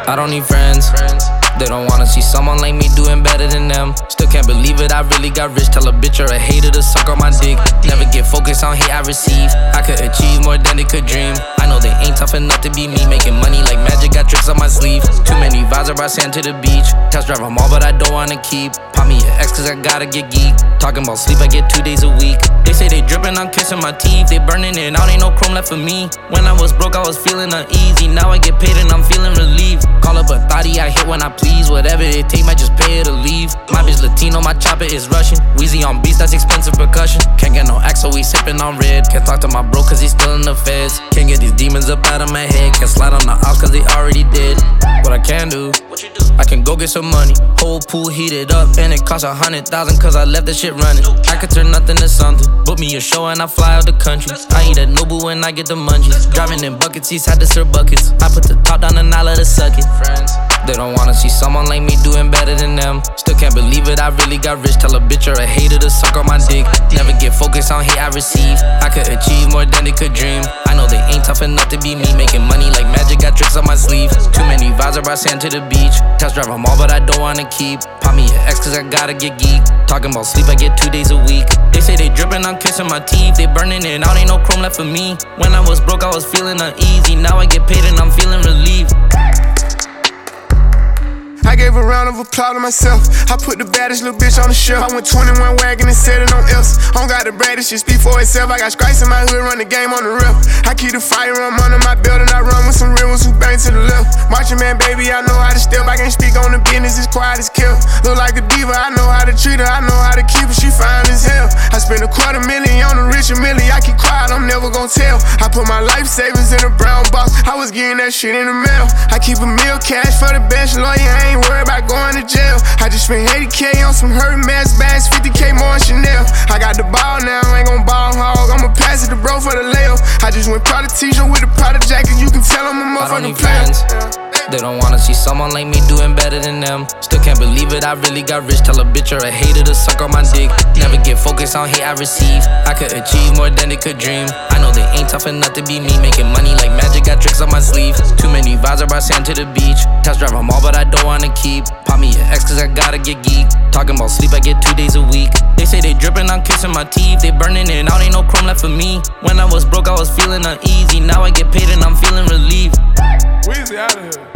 I don't need friends. They don't wanna see someone like me doing better than them. Still can't believe it, I really got rich. Tell a bitch or a hater to suck on my dick. Never get focused on hate I receive. I could achieve more than they could dream. I know they ain't tough enough to be me. Making money like magic, got tricks on my sleeve. Too many vibes, I brought sand to the beach. Test drive them all, but I don't wanna keep. Pop me an X cause I gotta get geek. Talking about sleep, I get 2 days a week. They say they dripping, I'm kissing my teeth. They burning it out, ain't no chrome left for me. When I was broke, I was feeling uneasy. Now I get paid and I'm feeling relieved. Call up a thotty, I hit when I please. Whatever it take, might just pay her to leave. My bitch Latino, my chopper is Russian. Wheezy on beats, that's expensive percussion. Can't get no X, so we sipping on red. Can't talk to my bro cause he's still in the feds. Can't get these demons up out of my head. Can't slide on the ops cause they already did. What I can do, I can go get some money. Whole pool heated up and it cost 100,000 cause I left the shit running. I could turn nothing to something. Book me a show and I fly out the country. I eat at Nobu when I get the munchies. Driving in bucket seats, had to serve buckets. I put the top down and I let it suck it. They don't wanna see someone like me doing better than them. Still can't believe it, I really got rich. Tell a bitch or a hater to suck on my dick. Never get focused on hate I receive. I could achieve more than they could dream. I know they ain't tough enough to be me. Making money like magic, got tricks on my sleeve. Too many vibes, I brought sand to the beach. Test drive them all, but I don't wanna keep. Pop me an X cause I gotta get geek. Talking about sleep, I get 2 days a week. They say they dripping, I'm kissing my teeth. They burning it out, ain't no chrome left for me. When I was broke, I was feeling uneasy. Now I get paid and I'm feeling relieved. I gave a round of applause to myself. I put the baddest little bitch on the shelf. I went 21 wagon and set it on else. I don't got the baddest shit speak for itself. I got stripes in my hood, run the game on the rip. I keep the firearm under my belt and I run with some real ones who bang to the left. Marching man, baby, I know how to step. I can't speak on the business, it's quiet as kill. Look like a diva, I know how to treat her. I know how to keep her, she fine as hell. I spent $250,000 on a Richard Millie. I keep quiet, I'm never gon' tell. I put my life savings in a brown box. I was getting that shit in the mail. I keep a meal cash for the best lawyer. I ain't worried about going to jail. I just spent 80K on some Hermes bags, 50K more on Chanel. I got the ball now, I ain't gon' ball hog. I'ma pass it to bro for the layup. I just went Prada t-shirt with a Prada jacket. You can tell I'm a motherfucking player. They don't wanna see someone like me doing better than them. Still can't believe it, I really got rich. Tell a bitch or a hater to suck on my dick. Never get focused on hate I receive. I could achieve more than they could dream. I know they ain't tough enough to be me. Making money like magic, got tricks on my sleeve. Too many vibes, I brought sand to the beach. Test drive them all, but I don't wanna keep. Pop me an X cause I gotta get geek. Talking about sleep, I get 2 days a week. They say they dripping, I'm kissing my teeth. They burning it out, ain't no chrome left for me. When I was broke, I was feeling uneasy. Now I get paid and I'm feeling relieved. Wheezy out of here.